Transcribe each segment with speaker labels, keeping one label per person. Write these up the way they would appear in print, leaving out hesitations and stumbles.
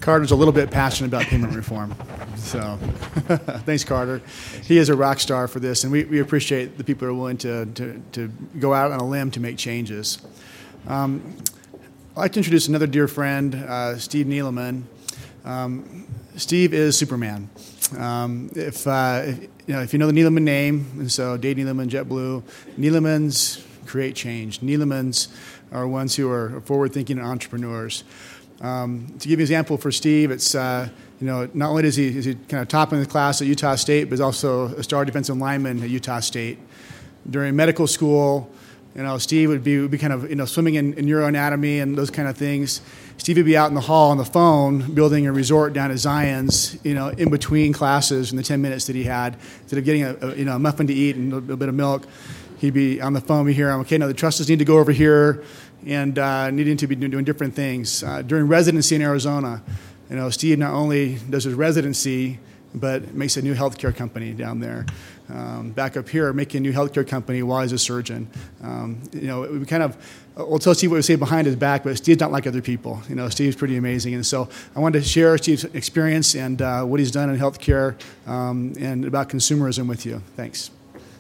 Speaker 1: Carter's a little bit passionate about payment reform. So thanks, Carter. He is a rock star for this, and we appreciate the people who are willing to go out on a limb to make changes. I'd like to introduce another dear friend, Steve Neeleman. Steve is Superman. If you know the Neeleman name, and so Dave Neeleman, JetBlue, Neelemans create change. Neelemans are ones who are forward-thinking entrepreneurs. To give you an example for Steve, it's not only is he kind of top in the class at Utah State, but he's also a star defensive lineman at Utah State. During medical school, Steve would be kind of swimming in neuroanatomy and those kind of things. Steve would be out in the hall on the phone building a resort down at Zion's, in between classes in the 10 minutes that he had. Instead of getting a muffin to eat and a bit of milk, he'd be on the phone. We hear him, okay, now the trustees need to go over here and needing to be doing different things. During residency in Arizona, Steve not only does his residency, but makes a new healthcare company down there. Back up here, making a new healthcare company while he's a surgeon. We kind of, we'll tell Steve what we say behind his back, but Steve's not like other people. Steve's pretty amazing. And so I wanted to share Steve's experience and what he's done in healthcare and about consumerism with you. Thanks.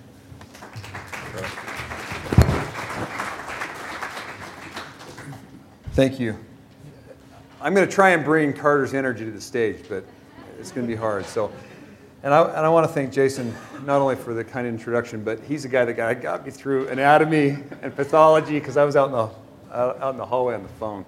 Speaker 2: Thank you. I'm going to try and bring Carter's energy to the stage, but it's going to be hard. And I want to thank Jason not only for the kind introduction, but he's the guy that got me through anatomy and pathology because I was out in the hallway on the phone.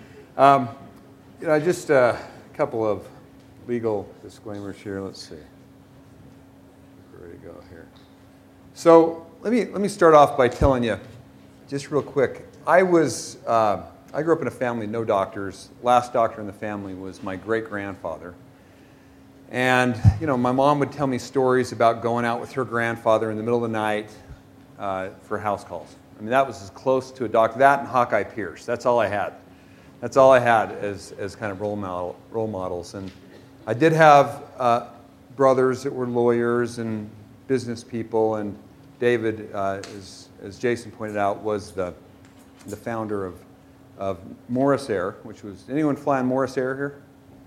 Speaker 2: Just a couple of legal disclaimers here. Let's see. Where to go here? So let me start off by telling you, just real quick. I grew up in a family, no doctors. Last doctor in the family was my great-grandfather. And, my mom would tell me stories about going out with her grandfather in the middle of the night for house calls. I mean, that was as close to a doctor. That and Hawkeye Pierce. That's all I had. That's all I had as kind of role models. And I did have brothers that were lawyers and business people. And David, as Jason pointed out, was the founder of Morris Air, which was, anyone fly on Morris Air here?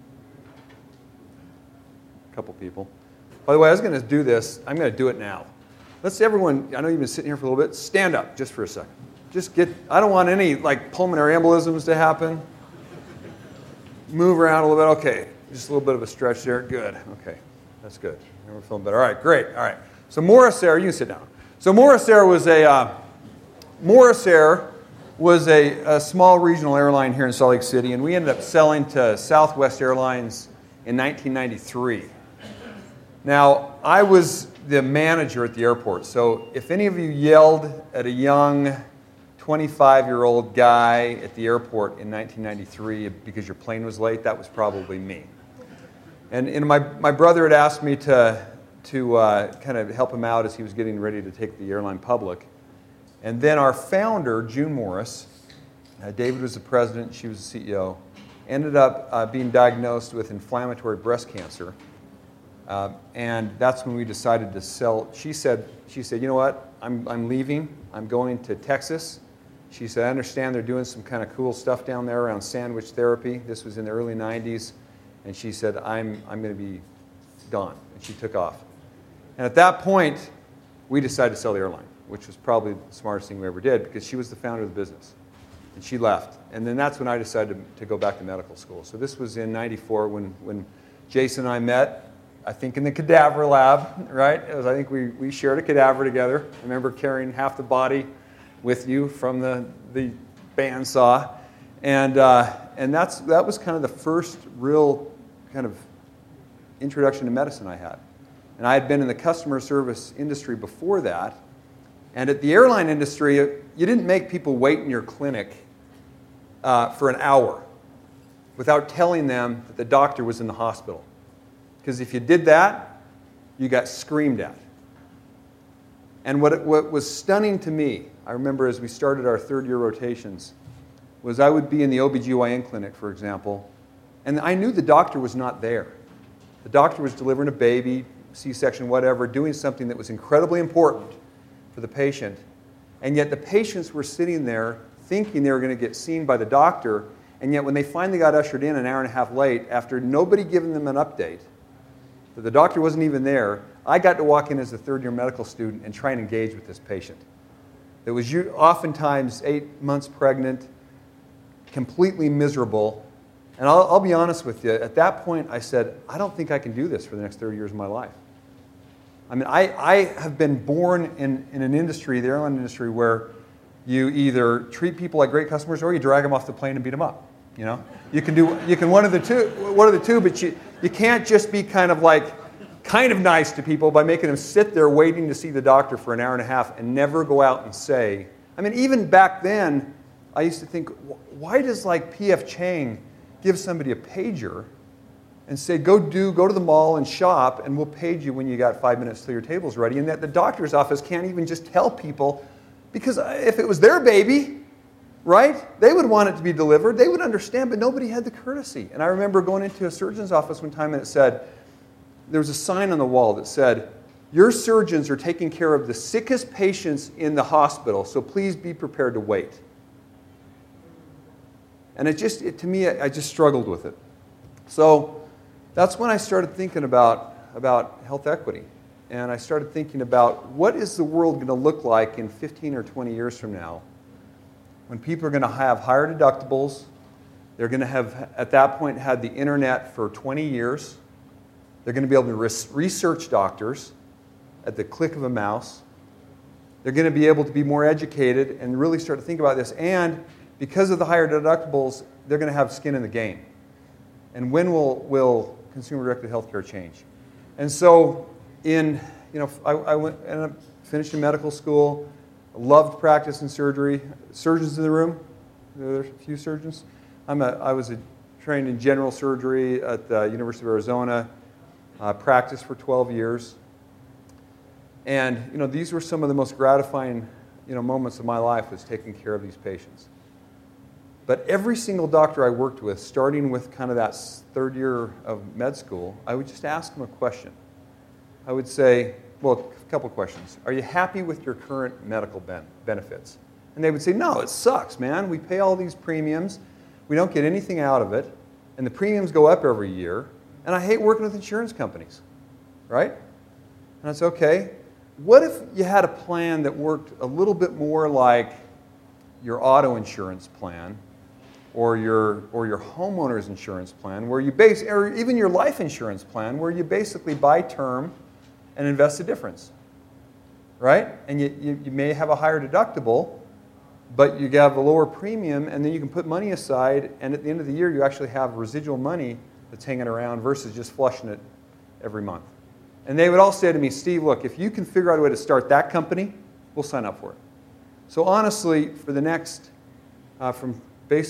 Speaker 2: A couple people. By the way, I was going to do this. I'm going to do it now. Let's everyone, I know you've been sitting here for a little bit, stand up just for a second. I don't want any pulmonary embolisms to happen. Move around a little bit. Okay, just a little bit of a stretch there. Good. Okay, that's good. Now we're feeling better. All right, great. All right. So Morris Air, you can sit down. So Morris Air was a small regional airline here in Salt Lake City, and we ended up selling to Southwest Airlines in 1993. Now, I was the manager at the airport, so if any of you yelled at a young 25-year-old guy at the airport in 1993 because your plane was late, that was probably me. And my brother had asked me to kind of help him out as he was getting ready to take the airline public. And then our founder, June Morris, David was the president, she was the CEO, ended up being diagnosed with inflammatory breast cancer. And that's when we decided to sell. She said, you know what, I'm leaving. I'm going to Texas. She said, I understand they're doing some kind of cool stuff down there around sandwich therapy. This was in the early 90s. And she said, I'm going to be done. And she took off. And at that point, we decided to sell the airline, which was probably the smartest thing we ever did because she was the founder of the business. And she left. And then that's when I decided to go back to medical school. So this was in 94 when Jason and I met, I think in the cadaver lab, right? I think we shared a cadaver together. I remember carrying half the body with you from the bandsaw. And that was kind of the first real kind of introduction to medicine I had. And I had been in the customer service industry before that. And at the airline industry, you didn't make people wait in your clinic for an hour without telling them that the doctor was in the hospital. Because if you did that, you got screamed at. And what was stunning to me, I remember as we started our third-year rotations, was I would be in the OBGYN clinic, for example, and I knew the doctor was not there. The doctor was delivering a baby, C-section, whatever, doing something that was incredibly important for the patient. And yet the patients were sitting there thinking they were going to get seen by the doctor, And yet when they finally got ushered in an hour and a half late, after nobody giving them an update, that the doctor wasn't even there, I got to walk in as a third-year medical student and try and engage with this patient. That was oftentimes 8 months pregnant, completely miserable. And I'll be honest with you, at that point I said, I don't think I can do this for the next 30 years of my life. I mean, I have been born in an industry, the airline industry, where you either treat people like great customers or you drag them off the plane and beat them up. You know, you can one of the two, but you can't just be kind of nice to people by making them sit there waiting to see the doctor for an hour and a half and never go out and say. I mean, even back then, I used to think, why does P.F. Chang give somebody a pager and say, go to the mall and shop, and we'll page you when you got 5 minutes till your table's ready, and that the doctor's office can't even just tell people, because if it was their baby, right, they would want it to be delivered. They would understand, but nobody had the courtesy. And I remember going into a surgeon's office one time, and it said, there was a sign on the wall that said, your surgeons are taking care of the sickest patients in the hospital, so please be prepared to wait. And to me, I just struggled with it. So that's when I started thinking about health equity. And I started thinking about what is the world going to look like in 15 or 20 years from now when people are going to have higher deductibles. They're going to have, at that point, had the internet for 20 years. They're going to be able to research doctors at the click of a mouse. They're going to be able to be more educated and really start to think about this. And because of the higher deductibles, they're going to have skin in the game. And when will consumer-directed healthcare change? And so, I ended up finishing medical school, loved practice in surgery. Surgeons in the room? There's a few surgeons. I was trained in general surgery at the University of Arizona. Practiced for 12 years. And these were some of the most gratifying moments of my life, was taking care of these patients. But every single doctor I worked with, starting with kind of that third year of med school, I would just ask them a question. I would say, well, a couple questions. Are you happy with your current medical benefits? And they would say, no, it sucks, man. We pay all these premiums. We don't get anything out of it. And the premiums go up every year. And I hate working with insurance companies, right? And I said, okay, what if you had a plan that worked a little bit more like your auto insurance plan, or your homeowner's insurance plan, or even your life insurance plan, where you basically buy term and invest the difference, right? And you may have a higher deductible, but you have a lower premium, and then you can put money aside, and at the end of the year, you actually have residual money that's hanging around versus just flushing it every month. And they would all say to me, Steve, look, if you can figure out a way to start that company, we'll sign up for it. So honestly, for the next, from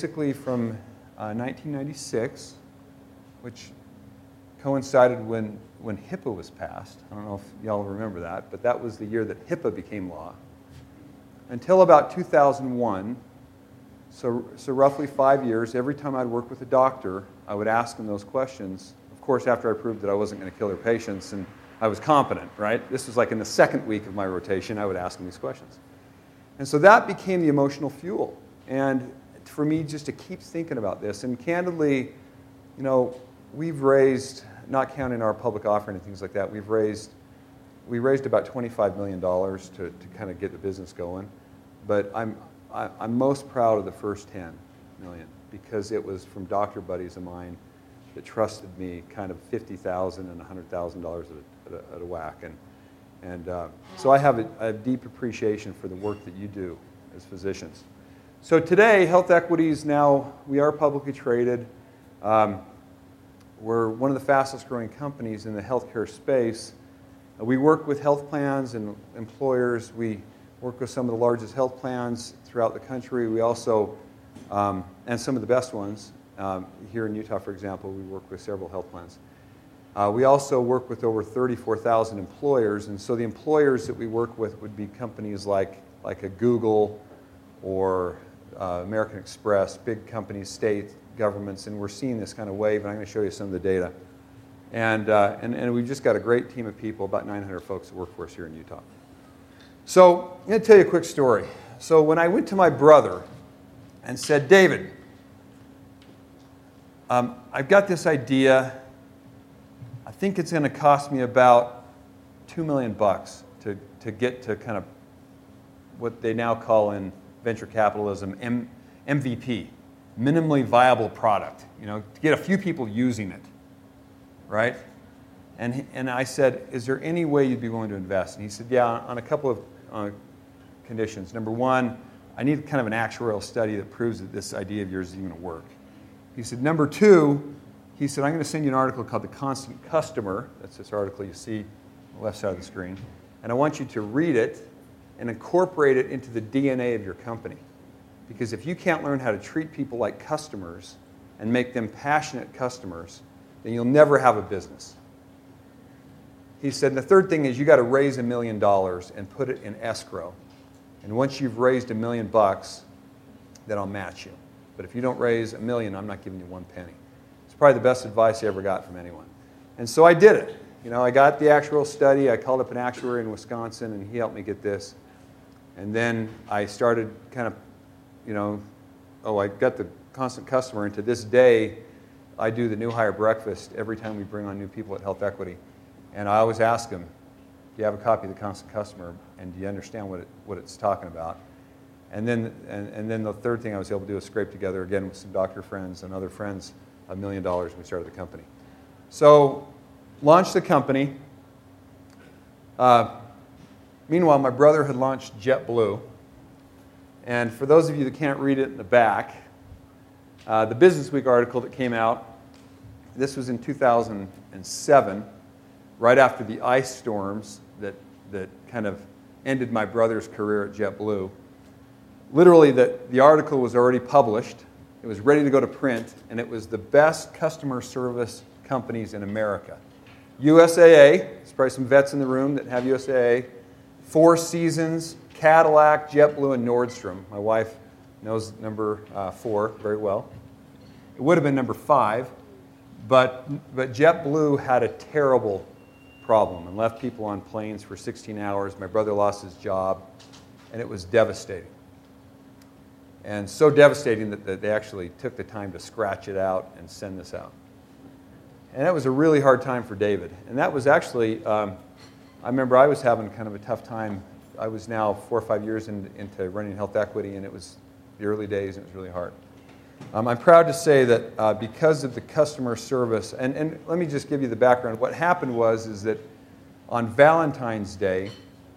Speaker 2: 1996, which coincided when HIPAA was passed. I don't know if y'all remember that, but that was the year that HIPAA became law. Until about 2001, so roughly 5 years, every time I'd work with a doctor, I would ask them those questions. Of course, after I proved that I wasn't going to kill their patients and I was competent, right? This was like in the second week of my rotation, I would ask them these questions. And so that became the emotional fuel. And for me, just to keep thinking about this, and candidly, we've raised, not counting our public offering and things like that, we raised about $25 million to kind of get the business going. But I'm most proud of the first 10 million, because it was from doctor buddies of mine that trusted me kind of $50,000 and $100,000 at a whack. And so I have a deep appreciation for the work that you do as physicians. So today, Health Equities, now we are publicly traded. We're one of the fastest growing companies in the healthcare space. We work with health plans and employers. We work with some of the largest health plans throughout the country. We also, and some of the best ones, here in Utah, for example, we work with several health plans. We also work with over 34,000 employers, and so the employers that we work with would be companies like a Google or American Express, big companies, state governments, and we're seeing this kind of wave, and I'm going to show you some of the data. And we've just got a great team of people, about 900 folks that work for us here in Utah. So I'm going to tell you a quick story. So when I went to my brother and said, David, I've got this idea. I think it's going to cost me about $2 million to get to kind of what they now call in venture capitalism MVP, minimally viable product. To get a few people using it, right? And I said, is there any way you'd be willing to invest? And he said, yeah, on a couple of conditions. Number one, I need kind of an actuarial study that proves that this idea of yours is even going to work. He said, number two, he said, I'm going to send you an article called The Constant Customer. That's this article you see on the left side of the screen. And I want you to read it and incorporate it into the DNA of your company. Because if you can't learn how to treat people like customers and make them passionate customers, then you'll never have a business. He said, and the third thing is you got to raise $1 million and put it in escrow. And once you've raised $1 million, then I'll match you. But if you don't raise $1 million, I'm not giving you one penny. It's probably the best advice I ever got from anyone. And so I did it. I got the actuarial study. I called up an actuary in Wisconsin, and he helped me get this. And then I started kind of, I got the Constant Customer. And to this day, I do the new hire breakfast every time we bring on new people at Health Equity. And I always ask them, do you have a copy of the Constant Customer, and do you understand what it's talking about? And then the third thing I was able to do is scrape together, again, with some doctor friends and other friends, $1 million, and we started the company. So, launched the company. Meanwhile, my brother had launched JetBlue. And for those of you that can't read it in the back, the Business Week article that came out, this was in 2007, right after the ice storms that kind of ended my brother's career at JetBlue. Literally, the article was already published. It was ready to go to print, and it was the best customer service companies in America. USAA, there's probably some vets in the room that have USAA, Four Seasons, Cadillac, JetBlue, and Nordstrom. My wife knows number 4 very well. It would have been number 5, but JetBlue had a terrible problem and left people on planes for 16 hours. My brother lost his job, and it was devastating. And so devastating that they actually took the time to scratch it out and send this out. And that was a really hard time for David. And that was actually, I remember I was having kind of a tough time. I was now 4 or 5 years into running Health Equity, and it was the early days, and it was really hard. I'm proud to say that because of the customer service, and let me just give you the background. What happened is that on Valentine's Day,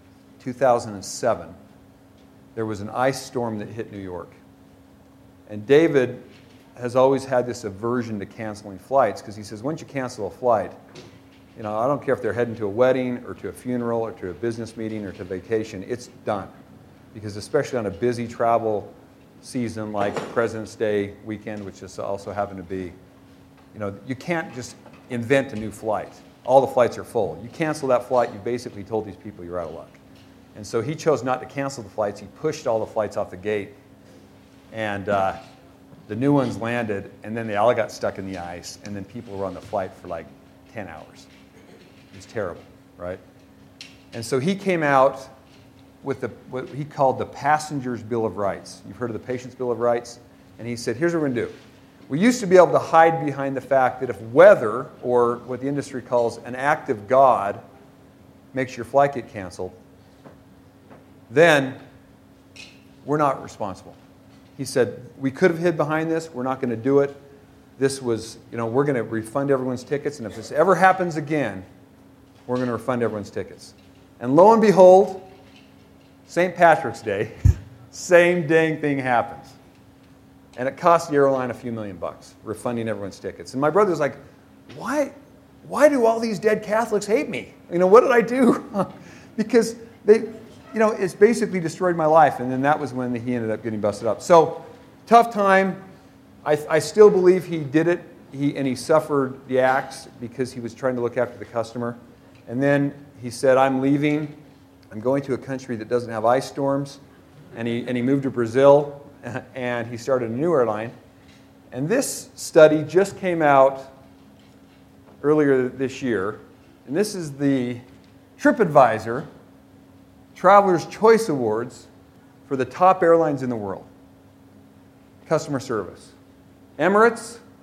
Speaker 2: 2007, there was an ice storm that hit New York. And David has always had this aversion to canceling flights because he says, once you cancel a flight, I don't care if they're heading to a wedding or to a funeral or to a business meeting or to vacation, it's done. Because especially on a busy travel season like President's Day weekend, which just also happened to be, you can't just invent a new flight. All the flights are full. You cancel that flight, you basically told these people you're out of luck. And so he chose not to cancel the flights. He pushed all the flights off the gate. And the new ones landed, and then they all got stuck in the ice, and then people were on the flight for like 10 hours. It was terrible, right? And so he came out with what he called the Passenger's Bill of Rights. You've heard of the Patient's Bill of Rights? And he said, here's what we're going to do. We used to be able to hide behind the fact that if weather, or what the industry calls an act of God, makes your flight get canceled, then we're not responsible. He said, we could have hid behind this. We're not going to do it. This was, we're going to refund everyone's tickets. And if this ever happens again, we're going to refund everyone's tickets. And lo and behold, St. Patrick's Day, same dang thing happens. And it cost the airline a few $1 million, refunding everyone's tickets. And my brother's like, why do all these dead Catholics hate me? What did I do? Because they... it's basically destroyed my life. And then that was when he ended up getting busted up. So, tough time. I still believe he did it. He suffered the axe because he was trying to look after the customer. And then he said, I'm leaving. I'm going to a country that doesn't have ice storms. And he moved to Brazil, and he started a new airline. And this study just came out earlier this year. And this is the TripAdvisor Traveler's Choice Awards for the top airlines in the world. Customer service. Emirates,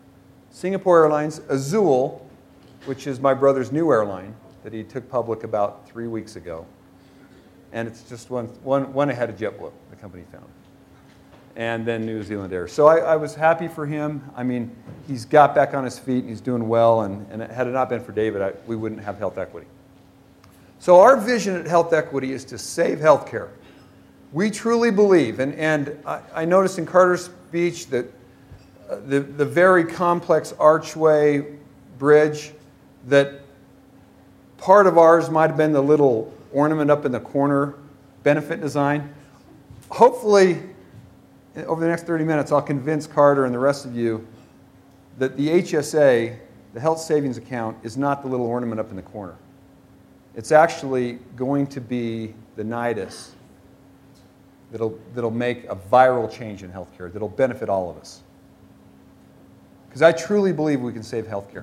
Speaker 2: Singapore Airlines, Azul, which is my brother's new airline that he took public about 3 weeks ago. And it's just one ahead of JetBlue, the company found. And then New Zealand Air. So I was happy for him. I mean, he's got back on his feet and he's doing well. And had it not been for David, we wouldn't have Health Equity. So our vision at Health Equity is to save healthcare. We truly believe, and I noticed in Carter's speech that the very complex archway bridge, that part of ours might have been the little ornament up in the corner benefit design. Hopefully, over the next 30 minutes, I'll convince Carter and the rest of you that the HSA, the Health Savings Account, is not the little ornament up in the corner. It's actually going to be the nidus that'll make a viral change in healthcare, that'll benefit all of us. Because I truly believe we can save healthcare.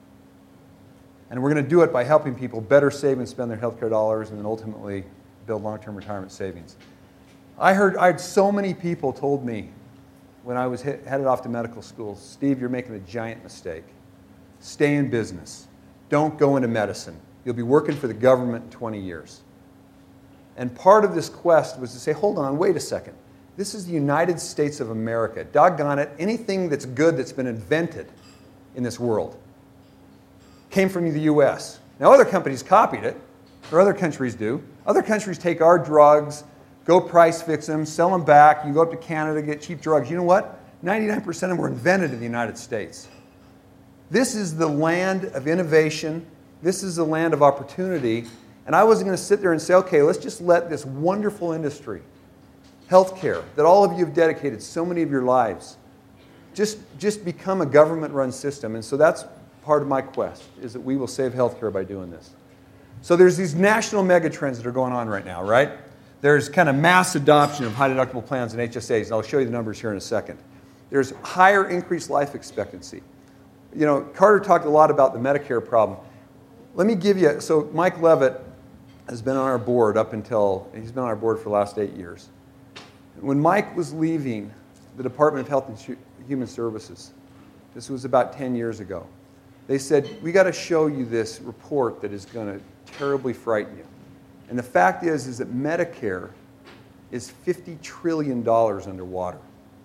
Speaker 2: And we're going to do it by helping people better save and spend their healthcare dollars and then ultimately build long-term retirement savings. I had so many people told me when I was headed off to medical school, Steve, you're making a giant mistake. Stay in business. Don't go into medicine. You'll be working for the government in 20 years. And part of this quest was to say, hold on, wait a second. This is the United States of America. Doggone it, anything that's good that's been invented in this world came from the US. Now other companies copied it, or other countries do. Other countries take our drugs, go price fix them, sell them back. You can go up to Canada to get cheap drugs. You know what? 99% of them were invented in the United States. This is the land of innovation. This is the land of opportunity. And I wasn't going to sit there and say, okay, let's just let this wonderful industry, healthcare, that all of you have dedicated so many of your lives, just become a government-run system. And so that's part of my quest, is that we will save healthcare by doing this. So there's these national megatrends that are going on right now, right? There's kind of mass adoption of high deductible plans and HSAs, and I'll show you the numbers here in a second. There's higher increased life expectancy. You know, Carter talked a lot about the Medicare problem. Let me give you, so Mike Levitt has been on our board he's been on our board for the last 8 years. When Mike was leaving the Department of Health and Human Services, this was about 10 years ago, they said, we got to show you this report that is going to terribly frighten you. And the fact is that Medicare is $50 trillion underwater.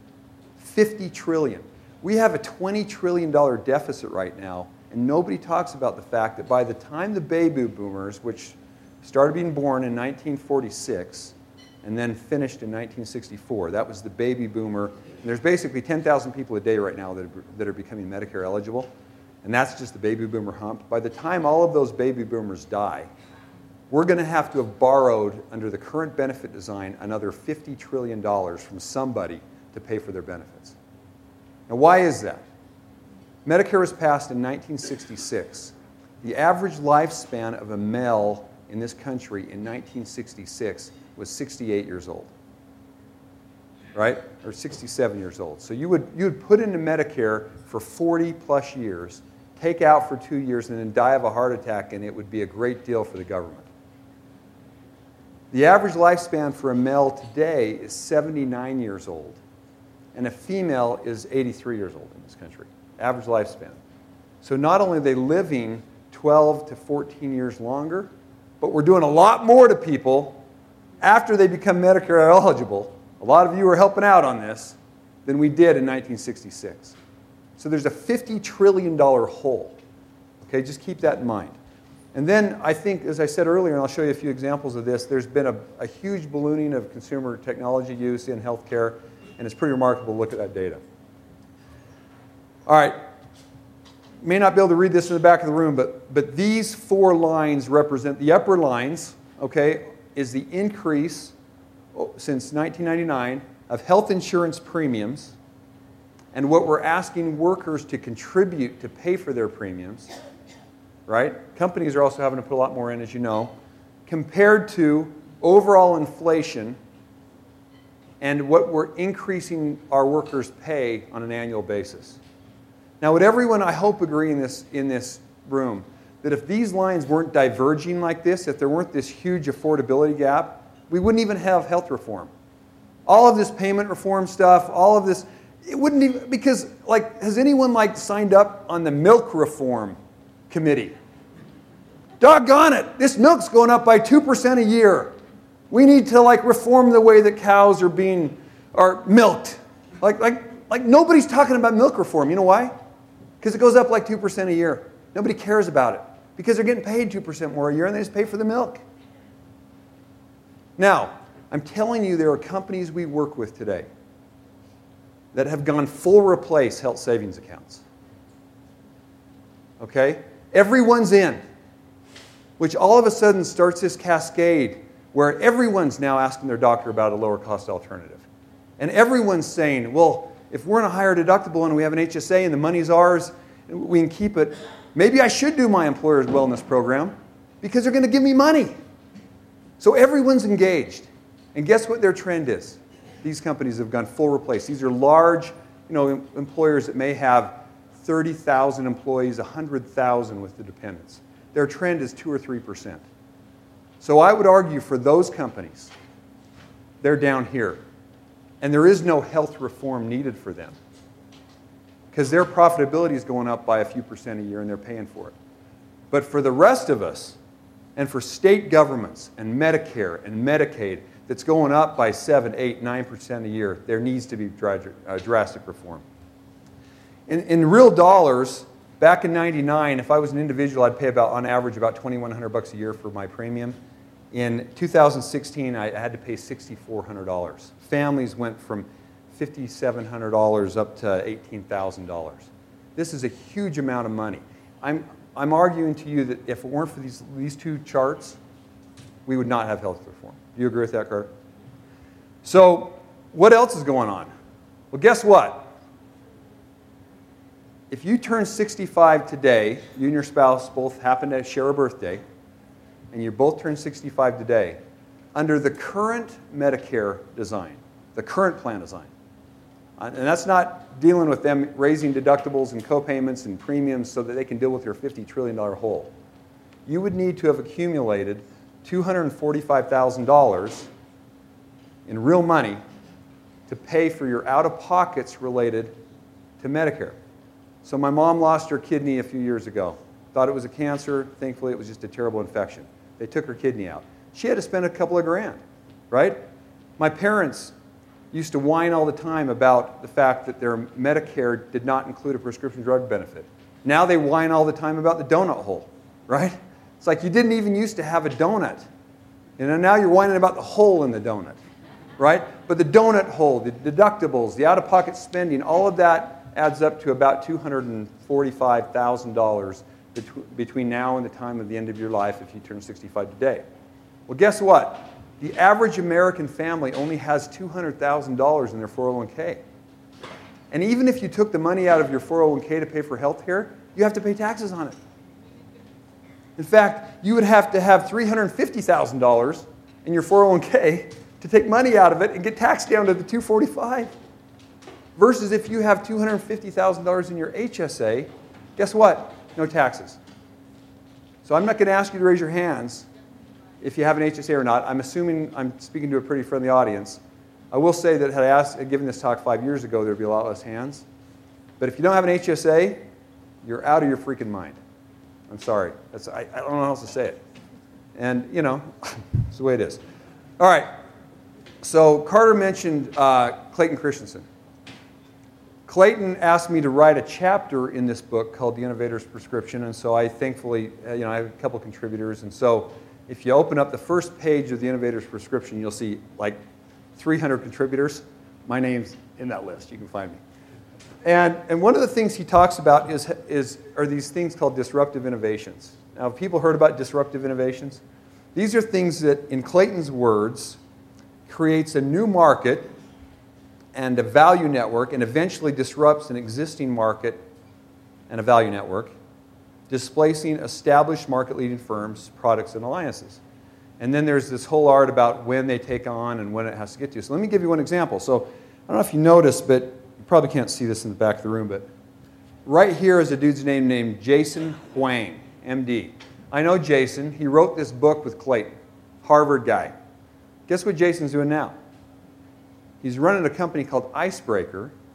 Speaker 2: $50 trillion. We have a $20 trillion deficit right now, and nobody talks about the fact that by the time the baby boomers, which started being born in 1946 and then finished in 1964, that was the baby boomer. And there's basically 10,000 people a day right now that are becoming Medicare eligible, and that's just the baby boomer hump. By the time all of those baby boomers die, we're going to have to have borrowed, under the current benefit design, another $50 trillion from somebody to pay for their benefits. Now, why is that? Medicare was passed in 1966. The average lifespan of a male in this country in 1966 was 68 years old, right? Or 67 years old. So you would put into Medicare for 40 plus years, take out for 2 years, and then die of a heart attack, and it would be a great deal for the government. The average lifespan for a male today is 79 years old, and a female is 83 years old in this country, average lifespan. So not only are they living 12 to 14 years longer, but we're doing a lot more to people after they become Medicare eligible. A lot of you are helping out on this than we did in 1966. So there's a $50 trillion hole. Okay, just keep that in mind. And then I think, as I said earlier, and I'll show you a few examples of this, there's been a huge ballooning of consumer technology use in healthcare, and it's pretty remarkable to look at that data. All right. You may not be able to read this in the back of the room, but these 4 lines represent the upper lines, okay, is the increase since 1999 of health insurance premiums and what we're asking workers to contribute to pay for their premiums, right? Companies are also having to put a lot more in, as you know, compared to overall inflation and what we're increasing our workers' pay on an annual basis. Now, would everyone, I hope, agree in this room that if these lines weren't diverging like this, if there weren't this huge affordability gap, we wouldn't even have health reform. All of this payment reform stuff, all of this, It wouldn't even, because, like, has anyone, like, signed up on the milk reform committee? Doggone it, this milk's going up by 2% a year. We need to, like, reform the way that cows are milked. Like nobody's talking about milk reform. You know why? Because it goes up like 2% a year. Nobody cares about it because they're getting paid 2% more a year and they just pay for the milk. Now, I'm telling you, there are companies we work with today that have gone full replace health savings accounts. Okay? Everyone's in, which all of a sudden starts this cascade where everyone's now asking their doctor about a lower cost alternative. And everyone's saying, well, if we're in a higher deductible and we have an HSA and the money's ours, and we can keep it, maybe I should do my employer's wellness program because they're going to give me money. So everyone's engaged. And guess what their trend is? These companies have gone full replace. These are large, employers that may have 30,000 employees, 100,000 with the dependents. Their trend is 2 or 3%. So I would argue for those companies, they're down here. And there is no health reform needed for them because their profitability is going up by a few percent a year and they're paying for it. But for the rest of us, and for state governments and Medicare and Medicaid that's going up by 7, 8, 9% a year, there needs to be drastic reform. In real dollars, back in '99, if I was an individual, I'd pay on average about $2,100 a year for my premium. In 2016, I had to pay $6,400. Families went from $5,700 up to $18,000. This is a huge amount of money. I'm arguing to you that if it weren't for these two charts, we would not have health reform. Do you agree with that, Carter? So what else is going on? Well, guess what? If you turn 65 today, you and your spouse both happen to share a birthday, and you both turn 65 today, under the current Medicare design, the current plan design, and that's not dealing with them raising deductibles and co-payments and premiums so that they can deal with your $50 trillion hole, you would need to have accumulated $245,000 in real money to pay for your out-of-pockets related to Medicare. So my mom lost her kidney a few years ago. Thought it was a cancer. Thankfully, it was just a terrible infection. They took her kidney out. She had to spend a couple of grand, right? My parents used to whine all the time about the fact that their Medicare did not include a prescription drug benefit. Now they whine all the time about the donut hole, right? It's like you didn't even used to have a donut. Now you're whining about the hole in the donut, right? But the donut hole, the deductibles, the out-of-pocket spending, all of that adds up to about $245,000 between now and the time of the end of your life if you turn 65 today. Well, guess what? The average American family only has $200,000 in their 401k. And even if you took the money out of your 401k to pay for health care, you have to pay taxes on it. In fact, you would have to have $350,000 in your 401k to take money out of it and get taxed down to the $245,000. Versus if you have $250,000 in your HSA, guess what? No taxes. So I'm not going to ask you to raise your hands if you have an HSA or not. I'm assuming I'm speaking to a pretty friendly audience. I will say that had I given this talk 5 years ago, there would be a lot less hands. But if you don't have an HSA, you're out of your freaking mind. I'm sorry. I don't know how else to say it. And, it's the way it is. All right. So Carter mentioned Clayton Christensen. Clayton asked me to write a chapter in this book called The Innovator's Prescription, and so I thankfully, I have a couple contributors, and so if you open up the first page of The Innovator's Prescription, you'll see like 300 contributors. My name's in that list. You can find me. And one of the things he talks about are these things called disruptive innovations. Now, have people heard about disruptive innovations? These are things that, in Clayton's words, creates a new market and a value network, and eventually disrupts an existing market and a value network, displacing established market-leading firms, products, and alliances. And then there's this whole art about when they take on and when it has to get to. So let me give you one example. So I don't know if you noticed, but you probably can't see this in the back of the room, but right here is a dude's name named Jason Hwang, MD. I know Jason. He wrote this book with Clayton, Harvard guy. Guess what Jason's doing now? He's running a company called Icebreaker,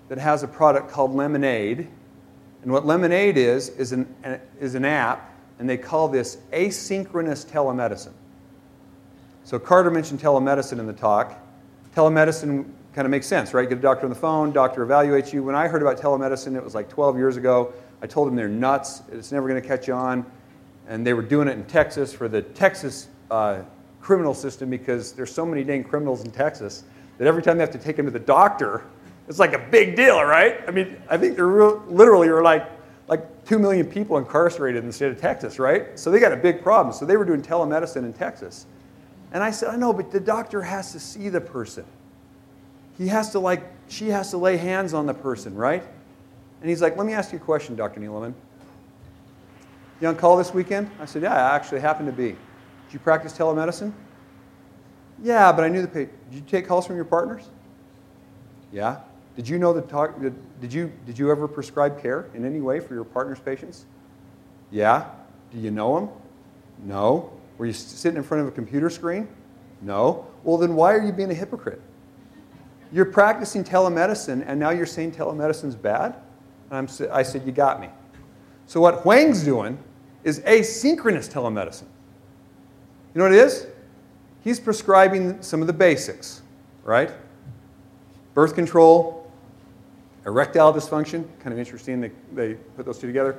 Speaker 2: that has a product called Lemonade. And what Lemonade is an app, and they call this asynchronous telemedicine. So Carter mentioned telemedicine in the talk. Telemedicine kind of makes sense, right? Get a doctor on the phone, doctor evaluates you. When I heard about telemedicine, it was like 12 years ago. I told them they're nuts. It's never going to catch on. And they were doing it in Texas for the Texas criminal system because there's so many dang criminals in Texas that every time they have to take them to the doctor, it's like a big deal, right? I mean, I think there literally are like 2 million people incarcerated in the state of Texas, right? So they got a big problem. So they were doing telemedicine in Texas. And I said, I know, but the doctor has to see the person. She has to lay hands on the person, right? And he's like, let me ask you a question, Dr. Neeleman. You on call this weekend? I said, yeah, I actually happen to be. Did you practice telemedicine? Yeah, but I knew the patient. Did you take calls from your partners? Yeah. Did you know did you ever prescribe care in any way for your partner's patients? Yeah. Do you know them? No. Were you sitting in front of a computer screen? No. Well, then why are you being a hypocrite? You're practicing telemedicine, and now you're saying telemedicine's bad? And I said, you got me. So what Huang's doing is asynchronous telemedicine. You know what it is? He's prescribing some of the basics, right? Birth control, erectile dysfunction, kind of interesting they put those two together,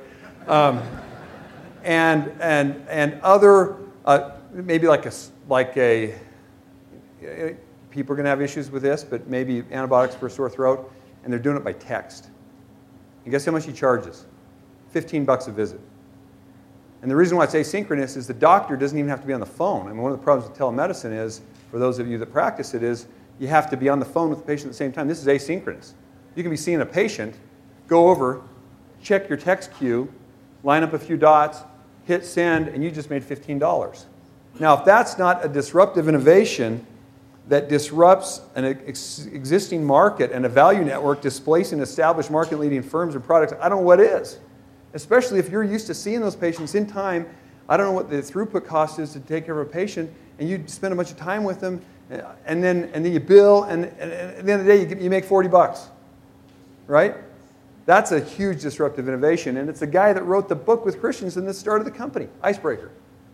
Speaker 2: and other maybe like a people are going to have issues with this, but maybe antibiotics for a sore throat, and they're doing it by text. And guess how much he charges? $15 a visit. And the reason why it's asynchronous is the doctor doesn't even have to be on the phone. I mean, one of the problems with telemedicine is, for those of you that practice it, is you have to be on the phone with the patient at the same time. This is asynchronous. You can be seeing a patient, go over, check your text queue, line up a few dots, hit send, and you just made $15. Now, if that's not a disruptive innovation that disrupts an existing market and a value network displacing established market-leading firms and products, I don't know what is. Especially if you're used to seeing those patients in time. I don't know what the throughput cost is to take care of a patient, and you spend a bunch of time with them, and then you bill, and at the end of the day, you make $40, right? That's a huge disruptive innovation, and it's the guy that wrote the book with Christensen that started the company, Icebreaker.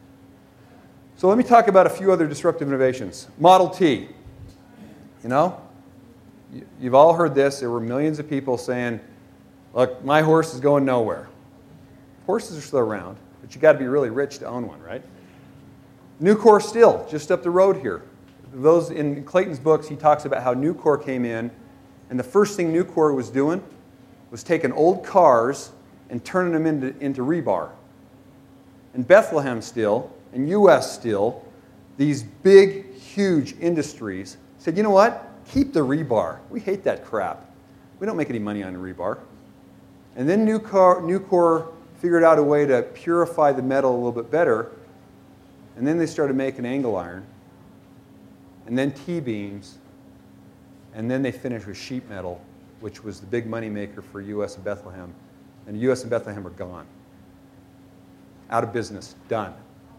Speaker 2: So let me talk about a few other disruptive innovations. Model T. You know, you've all heard this. There were millions of people saying, look, my horse is going nowhere. Horses are still around, but you got to be really rich to own one, right? Nucor Steel, just up the road here. Those in Clayton's books, he talks about how Nucor came in, and the first thing Nucor was doing was taking old cars and turning them into rebar. And Bethlehem Steel and U.S. Steel, these big, huge industries, said, you know what? Keep the rebar. We hate that crap. We don't make any money on rebar. And then Nucor figured out a way to purify the metal a little bit better, and then they started making angle iron, and then T-beams, and then they finished with sheet metal, which was the big money maker for U.S. and Bethlehem. And U.S. and Bethlehem are gone. Out of business. Done.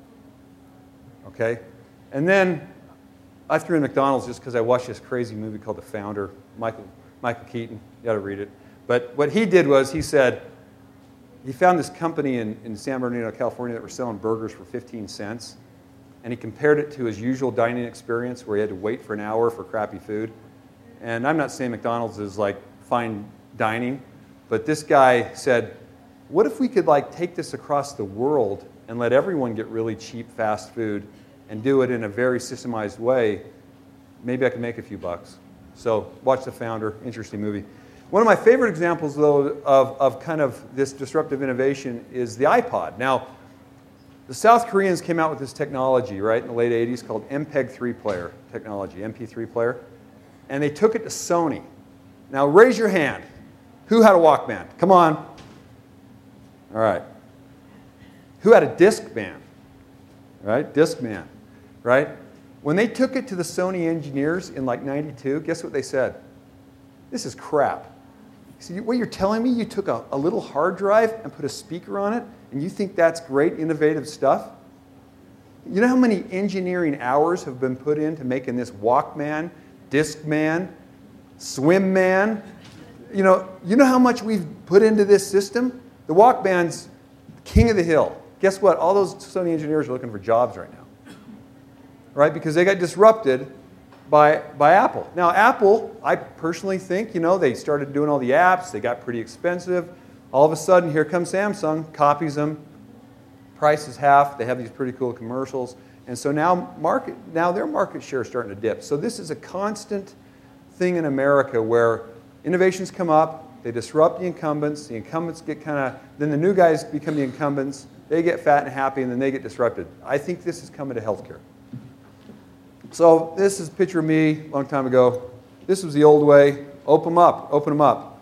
Speaker 2: Okay? And then I threw in McDonald's just because I watched this crazy movie called The Founder. Michael Keaton. You got to read it. But what he did was he said, he found this company in San Bernardino, California that were selling burgers for 15 cents. And he compared it to his usual dining experience where he had to wait for an hour for crappy food. And I'm not saying McDonald's is like fine dining, but this guy said, what if we could like take this across the world and let everyone get really cheap fast food and do it in a very systemized way? Maybe I could make a few bucks. So watch The Founder, interesting movie. One of my favorite examples, though, of kind of this disruptive innovation is the iPod. Now, the South Koreans came out with this technology, right, in the late 80s called MPEG-3 player technology, MP3 player. And they took it to Sony. Now, raise your hand. Who had a Walkman? Come on. All right. Who had a Discman? Right? Discman. Right? When they took it to the Sony engineers in like 92, guess what they said? This is crap. See, what you're telling me, you took a little hard drive and put a speaker on it, and you think that's great, innovative stuff? You know how many engineering hours have been put into making this Walkman, Discman, Swimman? you know how much we've put into this system? The Walkman's king of the hill. Guess what? All those Sony engineers are looking for jobs right now, right? Because they got disrupted by Apple. Now, Apple, I personally think, they started doing all the apps. They got pretty expensive. All of a sudden, here comes Samsung, copies them. Price is half. They have these pretty cool commercials. And so now their market share is starting to dip. So this is a constant thing in America where innovations come up, they disrupt the incumbents get then the new guys become the incumbents, they get fat and happy, and then they get disrupted. I think this is coming to healthcare. So this is a picture of me a long time ago. This was the old way. Open them up.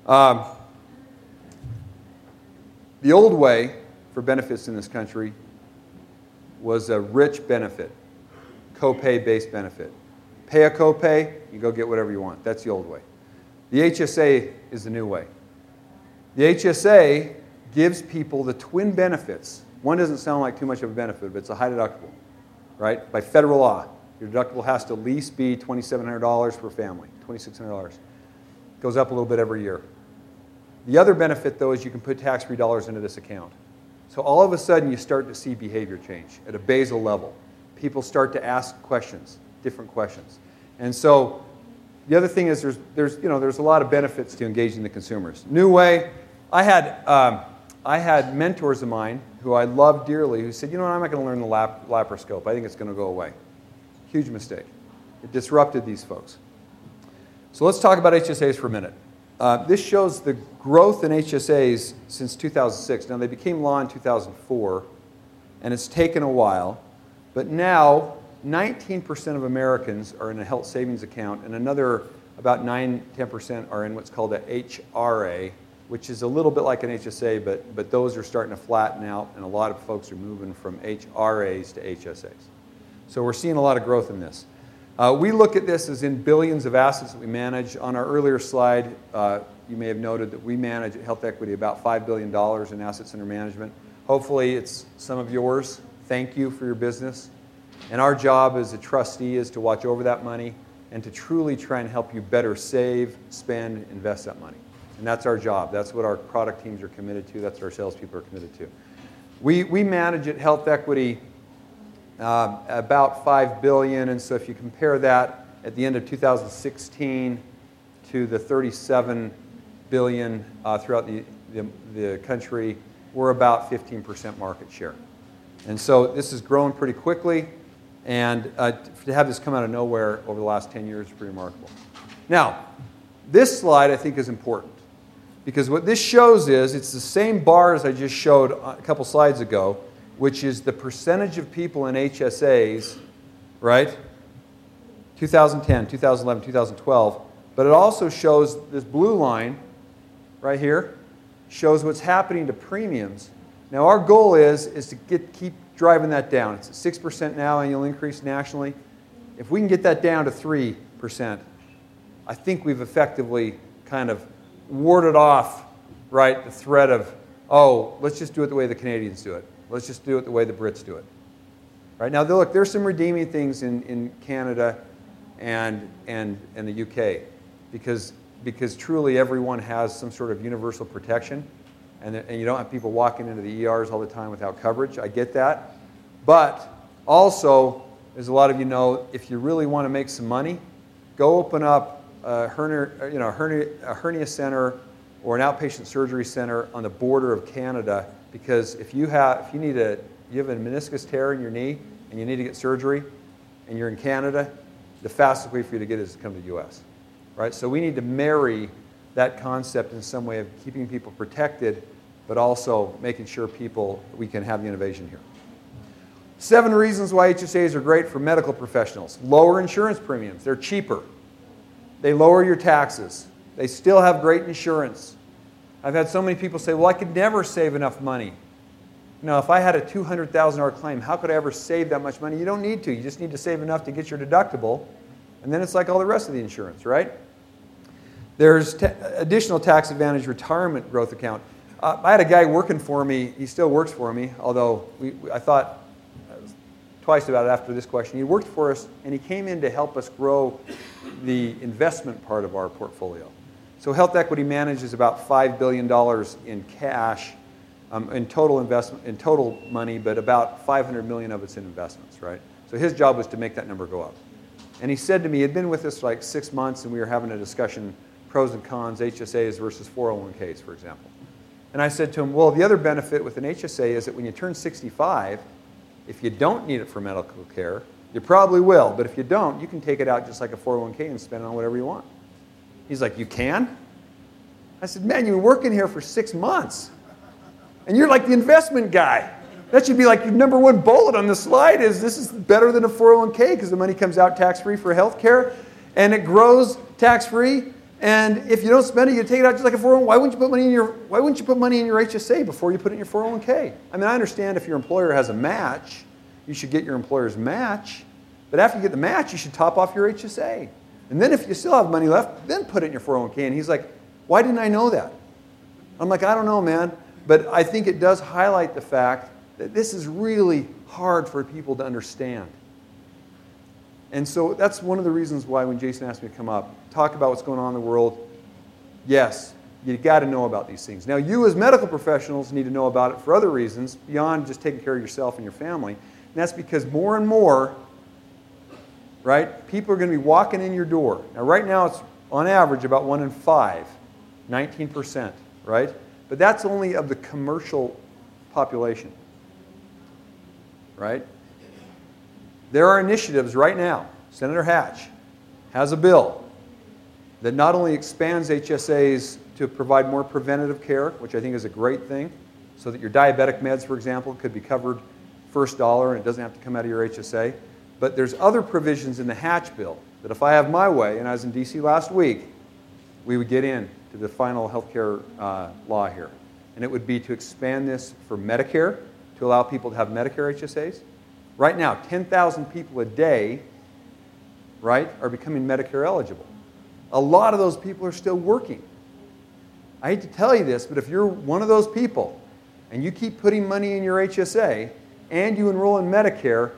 Speaker 2: The old way for benefits in this country was a rich benefit, copay-based benefit. Pay a copay, you go get whatever you want. That's the old way. The HSA is the new way. The HSA gives people the twin benefits. One doesn't sound like too much of a benefit, but it's a high deductible, right? By federal law, your deductible has to at least be $2,700 per family, $2,600. Goes up a little bit every year. The other benefit, though, is you can put tax-free dollars into this account. So all of a sudden, you start to see behavior change at a basal level. People start to ask questions, different questions. And so the other thing is there's a lot of benefits to engaging the consumers. New way, I had mentors of mine who I loved dearly who said, I'm not going to learn the laparoscope. I think it's going to go away. Huge mistake. It disrupted these folks. So let's talk about HSAs for a minute. This shows the growth in HSAs since 2006. Now, they became law in 2004, and it's taken a while. But now, 19% of Americans are in a health savings account, and another about 9-10% are in what's called a HRA, which is a little bit like an HSA, but those are starting to flatten out, and a lot of folks are moving from HRAs to HSAs. So we're seeing a lot of growth in this. We look at this as in billions of assets that we manage. On our earlier slide, you may have noted that we manage at Health Equity about $5 billion in assets under management. Hopefully it's some of yours. Thank you for your business. And our job as a trustee is to watch over that money and to truly try and help you better save, spend, invest that money. And that's our job. That's what our product teams are committed to. That's what our salespeople are committed to. We manage at Health Equity about $5 billion, and so if you compare that at the end of 2016 to the $37 billion throughout the country, we're about 15% market share. And so this has grown pretty quickly, and to have this come out of nowhere over the last 10 years is pretty remarkable. Now, this slide I think is important, because what this shows is it's the same bar as I just showed a couple slides ago, which is the percentage of people in HSAs, right? 2010, 2011, 2012. But it also shows this blue line right here, shows what's happening to premiums. Now our goal is to keep driving that down. It's at 6% now, annual increase nationally. If we can get that down to 3%, I think we've effectively kind of warded off, right, the threat of, let's just do it the way the Canadians do it. Let's just do it the way the Brits do it. Right now, look, there's some redeeming things in Canada and the UK because truly everyone has some sort of universal protection, and you don't have people walking into the ERs all the time without coverage. I get that. But also, as a lot of you know, if you really want to make some money, go open up a hernia center or an outpatient surgery center on the border of Canada. Because if you have a meniscus tear in your knee and you need to get surgery and you're in Canada, the fastest way for you to get it is to come to the U.S. Right? So we need to marry that concept in some way of keeping people protected, but also making sure we can have the innovation here. 7 reasons why HSAs are great for medical professionals. Lower insurance premiums. They're cheaper. They lower your taxes. They still have great insurance. I've had so many people say, well, I could never save enough money. If I had a $200,000 claim, how could I ever save that much money? You don't need to. You just need to save enough to get your deductible, and then it's like all the rest of the insurance, right? There's additional tax advantage retirement growth account. I had a guy working for me. He still works for me, although I thought twice about it after this question. He worked for us, and he came in to help us grow the investment part of our portfolio. So Health Equity manages about $5 billion in cash, in total investment, in total money, but about 500 million of it's in investments, right? So his job was to make that number go up. And he said to me, he'd been with us like 6 months, and we were having a discussion, pros and cons, HSAs versus 401ks, for example. And I said to him, well, the other benefit with an HSA is that when you turn 65, if you don't need it for medical care, you probably will, but if you don't, you can take it out just like a 401k and spend it on whatever you want. He's like, you can? I said, man, you've been working here for 6 months, and you're like the investment guy. That should be like your number one bullet on the slide is this is better than a 401k because the money comes out tax-free for health care, and it grows tax-free, and if you don't spend it, you take it out just like a 401k. Why wouldn't you put money in your HSA before you put it in your 401k? I mean, I understand if your employer has a match, you should get your employer's match, but after you get the match, you should top off your HSA. And then if you still have money left, then put it in your 401k. And he's like, why didn't I know that? I'm like, I don't know, man. But I think it does highlight the fact that this is really hard for people to understand. And so that's one of the reasons why when Jason asked me to come up, talk about what's going on in the world, yes, you got to know about these things. Now, you as medical professionals need to know about it for other reasons beyond just taking care of yourself and your family. And that's because more and more, right, people are going to be walking in your door. Now, right now, it's on average about 1 in 5, 19%, right? But that's only of the commercial population, right? There are initiatives right now. Senator Hatch has a bill that not only expands HSAs to provide more preventative care, which I think is a great thing, so that your diabetic meds, for example, could be covered first dollar and it doesn't have to come out of your HSA. But there's other provisions in the Hatch bill that if I have my way, and I was in D.C. last week, we would get into the final health care law here. And it would be to expand this for Medicare, to allow people to have Medicare HSAs. Right now, 10,000 people a day, right, are becoming Medicare eligible. A lot of those people are still working. I hate to tell you this, but if you're one of those people and you keep putting money in your HSA and you enroll in Medicare,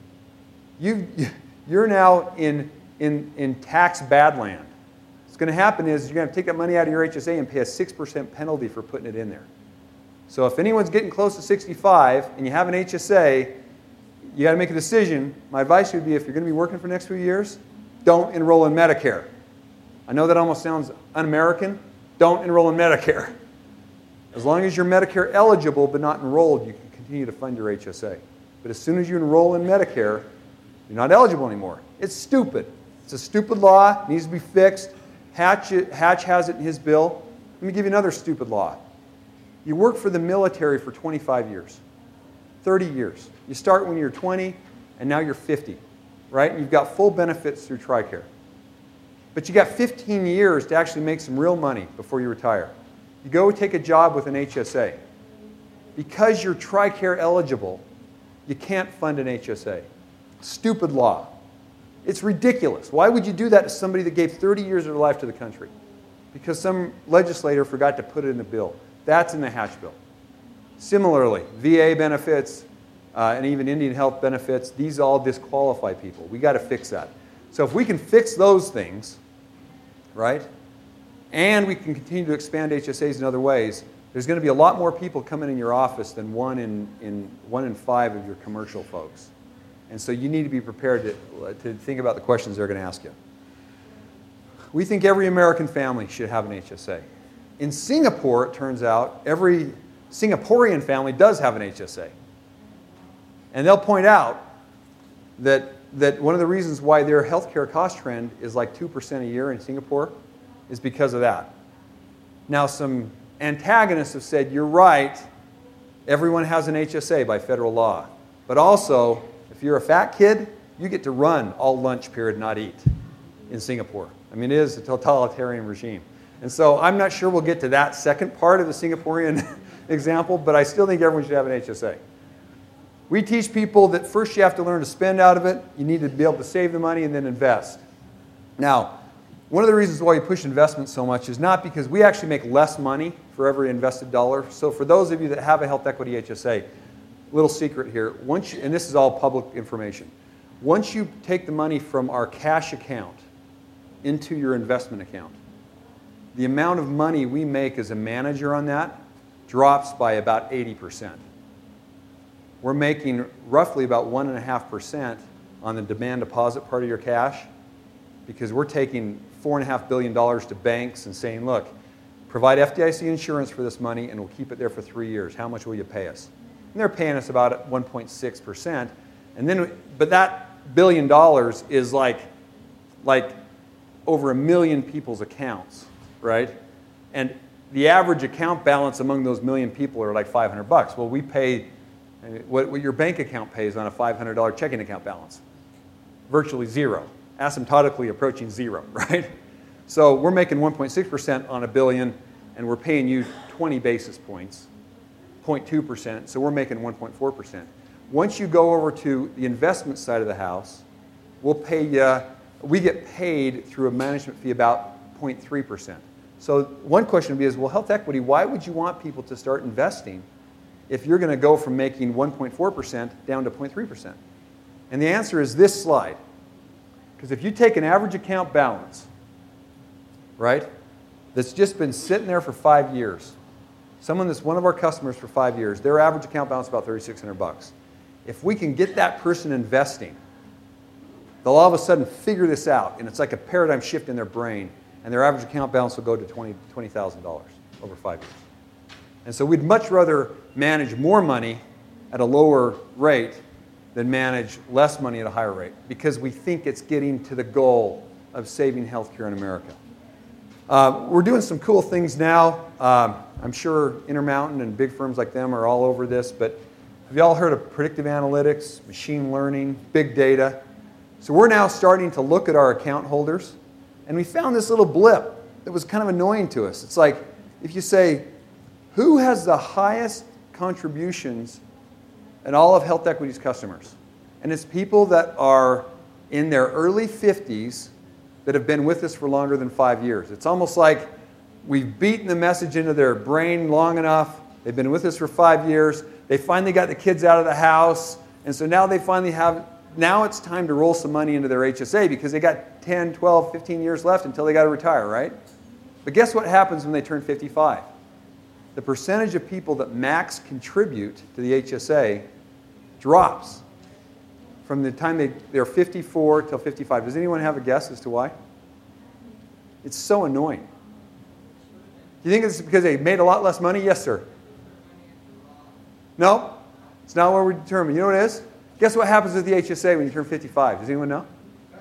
Speaker 2: you're now in tax badland. What's going to happen is you're going to take that money out of your HSA and pay a 6% penalty for putting it in there. So if anyone's getting close to 65 and you have an HSA, you got to make a decision. My advice would be if you're going to be working for the next few years, don't enroll in Medicare. I know that almost sounds un-American. Don't enroll in Medicare. As long as you're Medicare eligible but not enrolled, you can continue to fund your HSA. But as soon as you enroll in Medicare, you're not eligible anymore. It's stupid. It's a stupid law. It needs to be fixed. Hatch has it in his bill. Let me give you another stupid law. You work for the military for 25 years, 30 years. You start when you're 20, and now you're 50, right? And you've got full benefits through TRICARE. But you got 15 years to actually make some real money before you retire. You go take a job with an HSA. Because you're TRICARE eligible, you can't fund an HSA. Stupid law. It's ridiculous. Why would you do that to somebody that gave 30 years of their life to the country? Because some legislator forgot to put it in the bill. That's in the Hatch bill. Similarly, VA benefits and even Indian health benefits, these all disqualify people. We got to fix that. So if we can fix those things, right, and we can continue to expand HSAs in other ways, there's going to be a lot more people coming in your office than 1 in 5 of your commercial folks. And so you need to be prepared to think about the questions they're going to ask you. We think every American family should have an HSA. In Singapore, it turns out, every Singaporean family does have an HSA. And they'll point out that one of the reasons why their healthcare cost trend is like 2% a year in Singapore is because of that. Now, some antagonists have said, you're right, everyone has an HSA by federal law. But also, if you're a fat kid, you get to run all lunch period, not eat in Singapore. I mean, it is a totalitarian regime. And so I'm not sure we'll get to that second part of the Singaporean example, but I still think everyone should have an HSA. We teach people that first you have to learn to spend out of it. You need to be able to save the money and then invest. Now, one of the reasons why we push investment so much is not because we actually make less money for every invested dollar. So for those of you that have a Health Equity HSA, little secret here, and this is all public information, once you take the money from our cash account into your investment account, the amount of money we make as a manager on that drops by about 80%. We're making roughly about 1.5% on the demand deposit part of your cash because we're taking $4.5 billion to banks and saying, look, provide FDIC insurance for this money and we'll keep it there for 3 years. How much will you pay us? And they're paying us about 1.6%. And then, but that $1 billion is like over 1 million people's accounts, right? And the average account balance among those 1 million people are like $500. Well, we pay what your bank account pays on a $500 checking account balance. Virtually zero, asymptotically approaching zero, right? So we're making 1.6% on $1 billion, and we're paying you 20 basis points, 0.2%, so we're making 1.4%. Once you go over to the investment side of the house, we'll pay you, we get paid through a management fee about 0.3%. So one question would be is, well, HealthEquity, why would you want people to start investing if you're going to go from making 1.4% down to 0.3%? And the answer is this slide. Because if you take an average account balance, right, that's just been sitting there for 5 years, someone that's one of our customers for 5 years, their average account balance is about $3,600. If we can get that person investing, they'll all of a sudden figure this out, and it's like a paradigm shift in their brain, and their average account balance will go to $20,000 over 5 years. And so we'd much rather manage more money at a lower rate than manage less money at a higher rate because we think it's getting to the goal of saving healthcare in America. We're doing some cool things now. I'm sure Intermountain and big firms like them are all over this, but have you all heard of predictive analytics, machine learning, big data? So we're now starting to look at our account holders, and we found this little blip that was kind of annoying to us. It's like if you say, who has the highest contributions in all of HealthEquity's customers? And it's people that are in their early 50s that have been with us for longer than 5 years. It's almost like we've beaten the message into their brain long enough. They've been with us for 5 years. They finally got the kids out of the house. And so now they finally have, now it's time to roll some money into their HSA because they got 10, 12, 15 years left until they got to retire, right? But guess what happens when they turn 55? The percentage of people that max contribute to the HSA drops from the time they're 54 till 55. Does anyone have a guess as to why? It's so annoying. Do you think it's because they made a lot less money? Yes, sir. No, it's not what we determine. You know what it is? Guess what happens with the HSA when you turn 55? Does anyone know?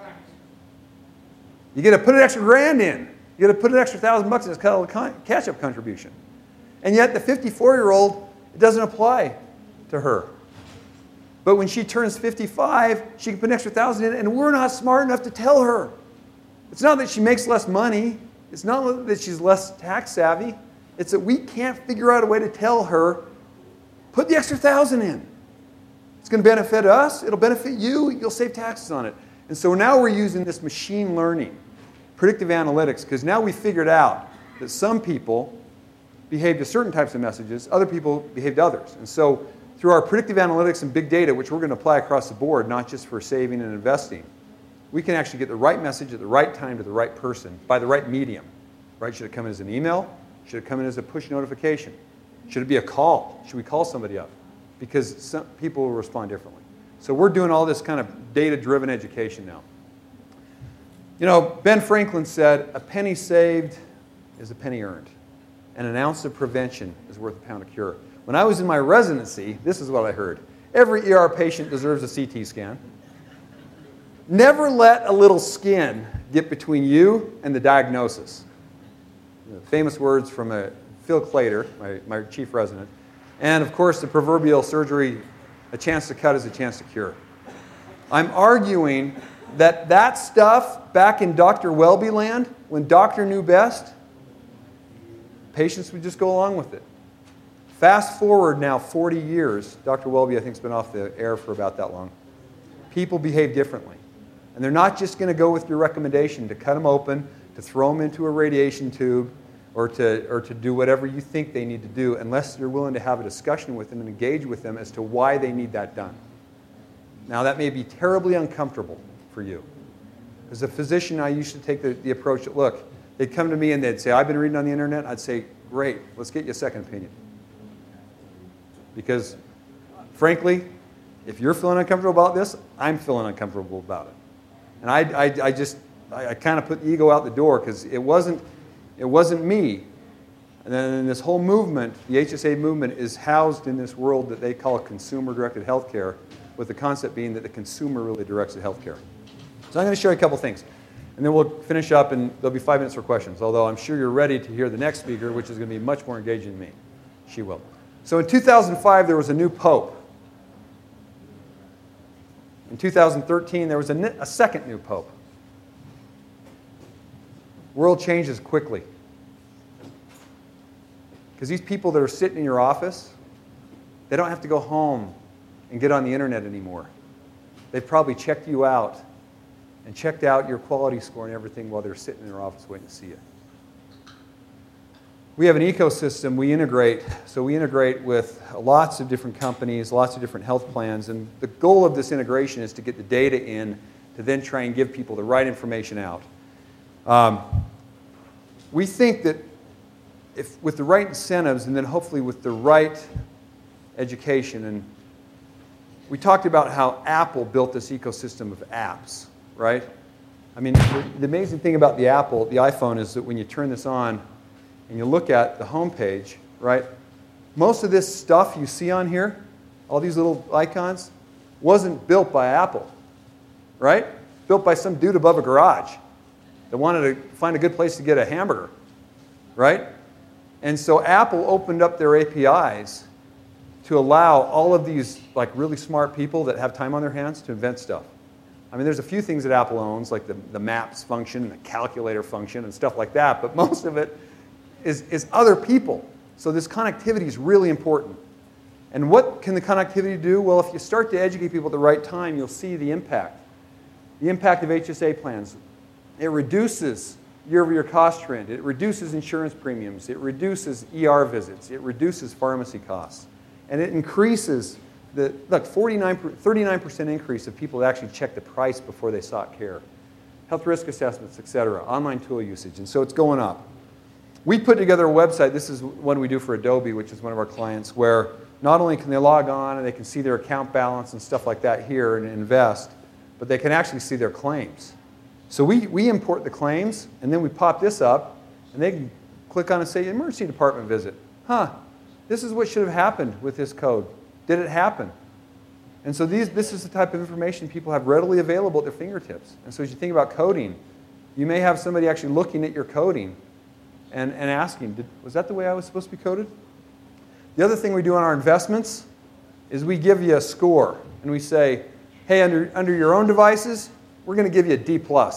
Speaker 2: You get to put an extra $1,000 in. You get to put an extra $1,000 in. It's called a catch-up contribution. And yet the 54-year-old, it doesn't apply to her. But when she turns 55, she can put an extra $1,000 in, and we're not smart enough to tell her. It's not that she makes less money. It's not that she's less tax savvy. It's that we can't figure out a way to tell her, put the extra $1,000 in. It's going to benefit us. It'll benefit you. You'll save taxes on it. And so now we're using this machine learning, predictive analytics, because now we figured out that some people behave to certain types of messages, other people behave to others. And so through our predictive analytics and big data, which we're going to apply across the board, not just for saving and investing, we can actually get the right message at the right time to the right person by the right medium. Right? Should it come in as an email? Should it come in as a push notification? Should it be a call? Should we call somebody up? Because some people will respond differently. So we're doing all this kind of data-driven education now. You know, Ben Franklin said, a penny saved is a penny earned. And an ounce of prevention is worth a pound of cure. When I was in my residency, this is what I heard. Every ER patient deserves a CT scan. Never let a little skin get between you and the diagnosis. The famous words from Phil Clater, my chief resident. And of course, the proverbial surgery, a chance to cut is a chance to cure. I'm arguing that stuff back in Dr. Welby land, when doctor knew best, patients would just go along with it. Fast forward now 40 years, Dr. Welby I think has been off the air for about that long. People behave differently. And they're not just going to go with your recommendation to cut them open, to throw them into a radiation tube, or to do whatever you think they need to do unless you're willing to have a discussion with them and engage with them as to why they need that done. Now that may be terribly uncomfortable for you. As a physician, I used to take the approach that, look, they'd come to me and they'd say, I've been reading on the internet. I'd say, great, let's get you a second opinion. Because, frankly, if you're feeling uncomfortable about this, I'm feeling uncomfortable about it. And I kind of put the ego out the door because it wasn't me. And then this whole movement, the HSA movement, is housed in this world that they call consumer-directed healthcare, with the concept being that the consumer really directs the healthcare. So I'm going to show you a couple things. And then we'll finish up, and there'll be 5 minutes for questions, although I'm sure you're ready to hear the next speaker, which is going to be much more engaging than me. She will. So in 2005, there was a new pope. In 2013, there was a second new pope. World changes quickly. Because these people that are sitting in your office, they don't have to go home and get on the internet anymore. They've probably checked you out and checked out your quality score and everything while they're sitting in their office waiting to see you. We have an ecosystem we integrate. So we integrate with lots of different companies, lots of different health plans. And the goal of this integration is to get the data in to then try and give people the right information out. We think that if with the right incentives and then hopefully with the right education, and we talked about how Apple built this ecosystem of apps, right? I mean, the amazing thing about the iPhone, is that when you turn this on and you look at the home page, right, most of this stuff you see on here, all these little icons, wasn't built by Apple, right? Built by some dude above a garage that wanted to find a good place to get a hamburger, right? And so Apple opened up their APIs to allow all of these like really smart people that have time on their hands to invent stuff. I mean, there's a few things that Apple owns, like the Maps function and the calculator function and stuff like that, but most of it is other people. So this connectivity is really important. And what can the connectivity do? Well, if you start to educate people at the right time, you'll see the impact. The impact of HSA plans. It reduces year-over-year cost trend. It reduces insurance premiums. It reduces ER visits. It reduces pharmacy costs. And it increases the, 39% increase of people that actually check the price before they sought care. Health risk assessments, et cetera. Online tool usage. And so it's going up. We put together a website. This is one we do for Adobe, which is one of our clients, where not only can they log on and they can see their account balance and stuff like that here and invest, but they can actually see their claims. So we import the claims, and then we pop this up, and they can click on and say, emergency department visit. This is what should have happened with this code. Did it happen? And so this is the type of information people have readily available at their fingertips. And so as you think about coding, you may have somebody actually looking at your coding and asking, was that the way I was supposed to be coded? The other thing we do on our investments is we give you a score, and we say, hey, under your own devices, we're going to give you a D+.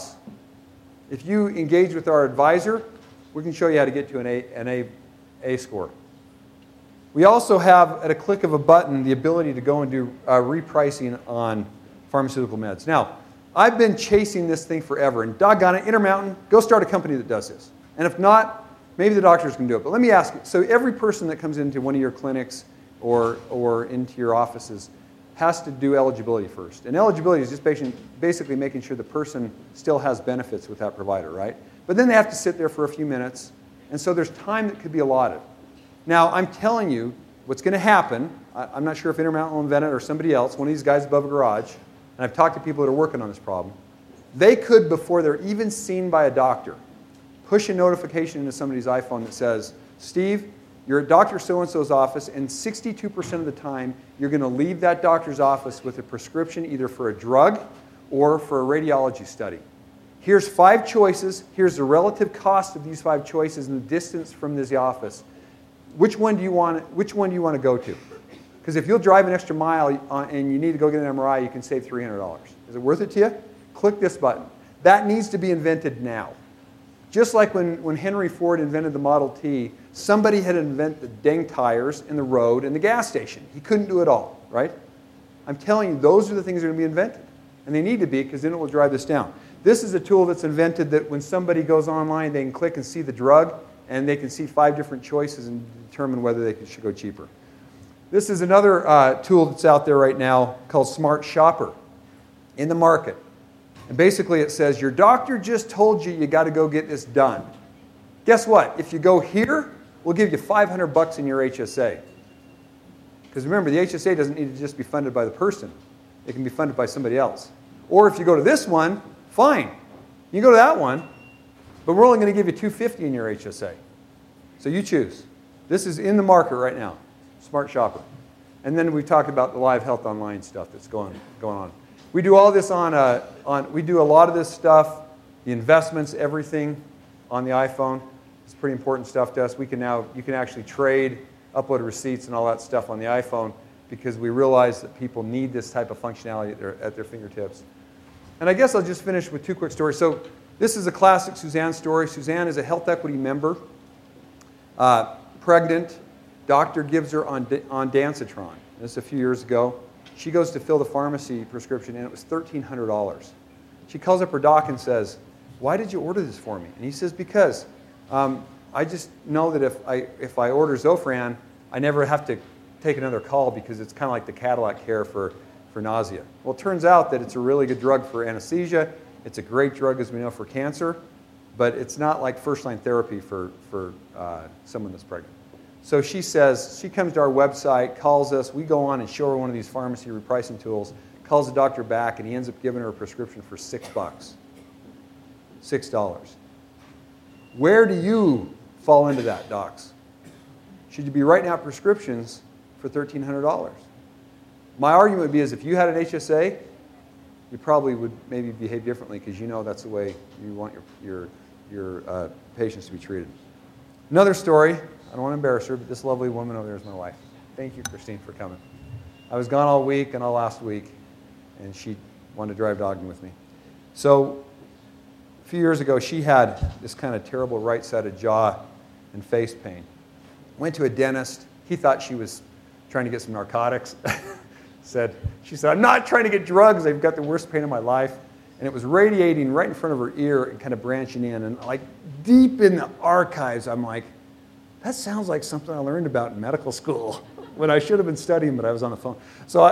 Speaker 2: If you engage with our advisor, we can show you how to get to an A score. We also have, at a click of a button, the ability to go and do repricing on pharmaceutical meds. Now, I've been chasing this thing forever, and doggone it, Intermountain, go start a company that does this. And if not, maybe the doctors can do it. But let me ask you, so every person that comes into one of your clinics or into your offices has to do eligibility first. And eligibility is just basically making sure the person still has benefits with that provider, right? But then they have to sit there for a few minutes, and so there's time that could be allotted. Now, I'm telling you what's going to happen. I'm not sure if Intermountain will invent it or somebody else, one of these guys above a garage, and I've talked to people that are working on this problem. They could, before they're even seen by a doctor, push a notification into somebody's iPhone that says, Steve, you're at Dr. So-and-so's office, and 62% of the time, you're going to leave that doctor's office with a prescription either for a drug or for a radiology study. Here's 5 choices. Here's the relative cost of these 5 choices and the distance from this office. Which one do you want to go to? Because if you'll drive an extra mile and you need to go get an MRI, you can save $300. Is it worth it to you? Click this button. That needs to be invented now. Just like when Henry Ford invented the Model T, somebody had to invent the dang tires and the road and the gas station. He couldn't do it all, right? I'm telling you, those are the things that are going to be invented. And they need to be, because then it will drive this down. This is a tool that's invented that when somebody goes online, they can click and see the drug, and they can see 5 different choices and determine whether they should go cheaper. This is another tool that's out there right now called Smart Shopper in the market. And basically it says, your doctor just told you got to go get this done. Guess what? If you go here, we'll give you $500 in your HSA. Because remember, the HSA doesn't need to just be funded by the person. It can be funded by somebody else. Or if you go to this one, fine. You go to that one, but we're only going to give you $250 in your HSA. So you choose. This is in the market right now, Smart Shopper. And then we've talked about the Live Health Online stuff that's going on. We do all this we do a lot of this stuff, the investments, everything on the iPhone. It's pretty important stuff to us. You can actually trade, upload receipts and all that stuff on the iPhone because we realize that people need this type of functionality at their fingertips. And I guess I'll just finish with two quick stories. So this is a classic Suzanne story. Suzanne is a Health Equity member, pregnant. Doctor gives her on Dancitron. This is a few years ago. She goes to fill the pharmacy prescription, and it was $1,300. She calls up her doc and says, "Why did you order this for me?" And he says, "Because I just know that if I order Zofran, I never have to take another call because it's kind of like the Cadillac care for nausea." Well, it turns out that it's a really good drug for anesthesia. It's a great drug, as we know, for cancer, but it's not like first-line therapy for someone that's pregnant. So she says, she comes to our website, calls us, we go on and show her one of these pharmacy repricing tools, calls the doctor back, and he ends up giving her a prescription for $6. $6. Where do you fall into that, docs? Should you be writing out prescriptions for $1,300? My argument would be is if you had an HSA, you probably would maybe behave differently because you know that's the way you want your patients to be treated. Another story, I don't want to embarrass her, but this lovely woman over there is my wife. Thank you, Christine, for coming. I was gone all week and all last week, and she wanted to drive dogging with me. So a few years ago, she had this kind of terrible right-sided jaw and face pain. Went to a dentist. He thought she was trying to get some narcotics. She said, "I'm not trying to get drugs. I've got the worst pain of my life." And it was radiating right in front of her ear and kind of branching in. And like deep in the archives, I'm like, that sounds like something I learned about in medical school when I should have been studying, but I was on the phone.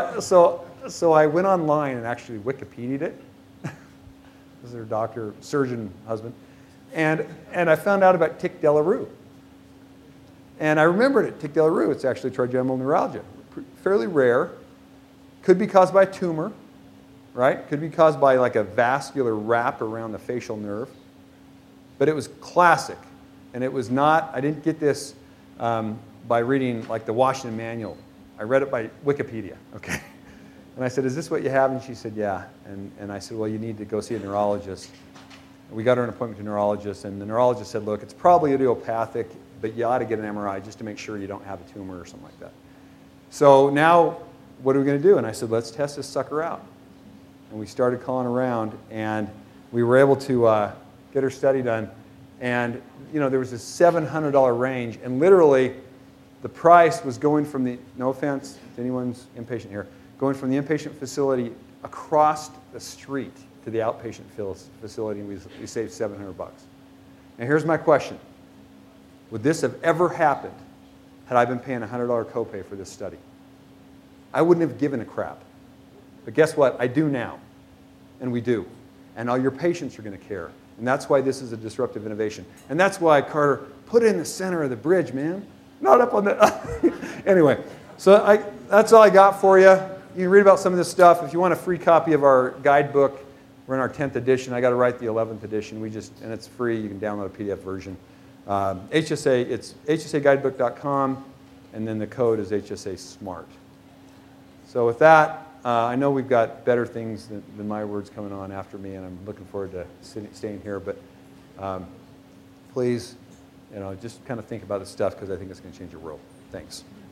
Speaker 2: So I went online and actually Wikipedia'd it. This is her surgeon husband. And I found out about tic douloureux. And I remembered it, tic douloureux. It's actually trigeminal neuralgia. Fairly rare. Could be caused by a tumor, right? Could be caused by like a vascular wrap around the facial nerve. But it was classic. And it was not, I didn't get this by reading like the Washington Manual. I read it by Wikipedia, okay? And I said, "Is this what you have?" And she said, "Yeah." And I said, "Well, you need to go see a neurologist." And we got her an appointment to a neurologist, and the neurologist said, "Look, it's probably idiopathic, but you ought to get an MRI just to make sure you don't have a tumor or something like that." So now, what are we going to do? And I said, "Let's test this sucker out." And we started calling around, and we were able to get her study done. And there was a $700 range, and literally the price was going from the, no offense to anyone's inpatient here, going from the inpatient facility across the street to the outpatient facility, and we saved $700. Now here's my question. Would this have ever happened had I been paying a $100 copay for this study? I wouldn't have given a crap. But guess what? I do now. And we do. And all your patients are going to care. And that's why this is a disruptive innovation. And that's why, Carter, put it in the center of the bridge, man. Not up on the... Anyway, so that's all I got for you. You can read about some of this stuff. If you want a free copy of our guidebook, we're in our 10th edition. I got to write the 11th edition. And it's free. You can download a PDF version. HSA, it's hsaguidebook.com, and then the code is HSA SMART. So with that, I know we've got better things than my words coming on after me, and I'm looking forward to staying here. But please, just kind of think about this stuff because I think it's going to change your world. Thanks.